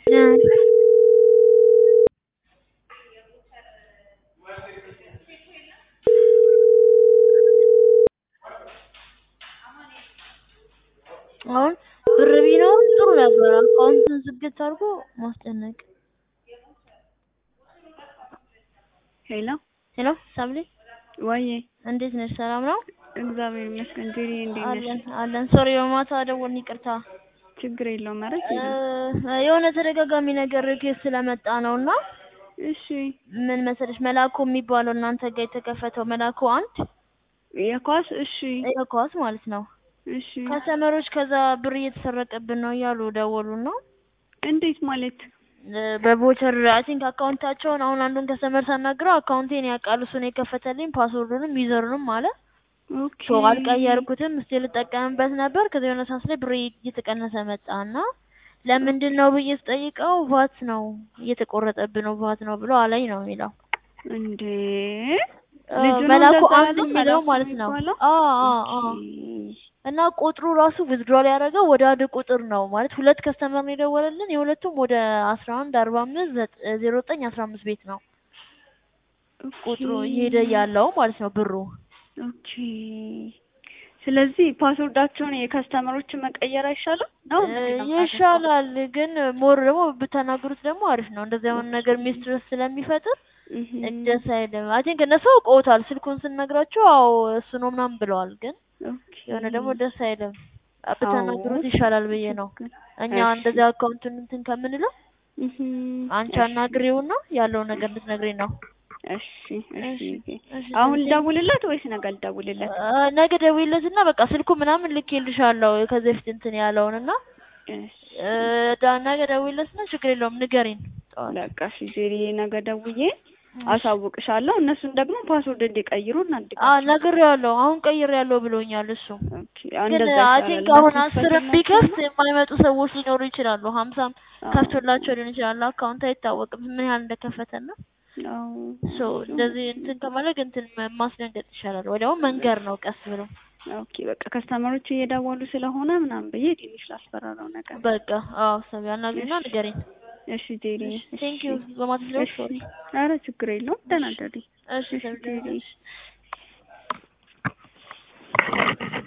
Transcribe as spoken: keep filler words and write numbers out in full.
እ አሁን ብር ቢኖር ጥሩ ነበር አካውንቱን ዝግት አድርጎ ማስጨነቅ። ሄሎ ሄሎ ሳምሪ ወዬ እንዴት ነሽ? ሰላም ነው? እግዚአብሔር ይመስገን። ጄሪ እንዴት ነሽ? አለን አለን። ሶሪ በማታ ደወልን ይቅርታ። ችግር የለውም። ኧረ ጄሪ የሆነ ተደጋጋሚ ነገር ኬስ ስለመጣ ነውና እሺ ምን መሰለሽ መላኩ የሚባለው እናንተ ጋር የተከፈተው መላኩ አንድ የኳስ እሺ የኳስ ማለት ነው። እሺ ከስተመሮች ከዛ ብር እየተሰረቀብን ነው እያሉ ደወሉና እንዴት ማለት በቮቸር አይ ቲንክ አካውንታቸውን አሁን አንዱን ከስተመር ሳናግረው አካውንቴን ያውቃል እሱ ነው የከፈተልኝ ፓስወርዱንም ዩዘሩንም አለ። ኦኬ ሶ አልቀየርኩትም ስቲል ልጠቀምበት ነበር። ከዛ የሆነ ሰዓት ላይ ብር እየተቀነሰ መጣና ለምንድነው ብዬ ስጠይቀው ቫት ነው እየተቆረጠብን ነው ቫት ነው ብሎ አለኝ ነው የሚለው። እንዴ መላኩ አንድ የሚለው ማለት ነው። አዎ አዎ እና ቁጥሩ ራሱ ዊዝድሮል ያደረገው ወደ አንድ ቁጥር ነው ማለት ሁለት ከስተመር ነው የደወለልን የሁለቱም ወደ አስራ አንድ አርባ አምስት ዜሮ ዘጠኝ አስራ አምስት ቤት ነው ቁጥሩ እየሄደ ያለው ማለት ነው ብሩ። ኦኬ ስለዚህ ፓስወርዳቸውን የከስተመሮችን መቀየር አይሻልም ነው? ይሻላል ግን ሞር ደግሞ ብትናገሩት ደግሞ አሪፍ ነው። እንደዚህ አይነት ነገር ሚስትረስ ስለሚፈጥር ደስ አይልም። አይ ቲንክ እነሱ አውቀውታል ስልኩን ስንነግራቸው አዎ እሱ ነው ምናምን ብለዋል። ግን የሆነ ደግሞ ደስ አይልም ብትናገሩት ይሻላል ብዬ ነው። እኛ እንደዚህ አካውንቱን እንትን ከምንለው አንቺ አናግሪውና ያለው ነገር እንድትነግሪኝ ነው። እሺ እሺ አሁን ደውልለት ወይስ ነገ ልደውልለት? ነገ ደውልለትና በቃ ስልኩ ምናምን ልኬልሻለሁ ከዚህ በፊት እንትን ያለውንና እሺ ነገ ደውልለትና ችግር የለውም ንገሪኝ። በቃ እሺ ጄሪ ነገ ደውዬ አሳውቅሻለሁ። እነሱን ደግሞ ፓስወርድ እንዲቀይሩ እናድርግ። አዎ ነግሬዋለሁ አሁን ቀይሬያለሁ ብሎኛል እሱ። ኦኬ ግን አይ ቲንክ አሁን አስር ቢከፍት የማይመጡ ሰዎች ሊኖሩ ይችላሉ። ሀምሳም ከፍቶላቸው ሊሆን ይችላል። አካውንት አይታወቅም ምን ያህል እንደከፈተና አዎ ሶ እንደዚህ እንትን ከማለት እንትን ማስደንገጥ ይሻላል ወይ ደግሞ መንገር ነው ቀስ ብሎ። ኦኬ በቃ ከስተመሮች እየደወሉ ስለሆነ ምናምን ብዬ ትንሽ ላስፈራራው ነገር በቃ አዎ ሰው ያናግሪና ንገሪኝ። እሺ ጄሪ ቴንክ ዩ በማትለውሽ ሶሪ። ኧረ ችግር የለውም ደህና ደሪ። እሺ ቴንክ ዩ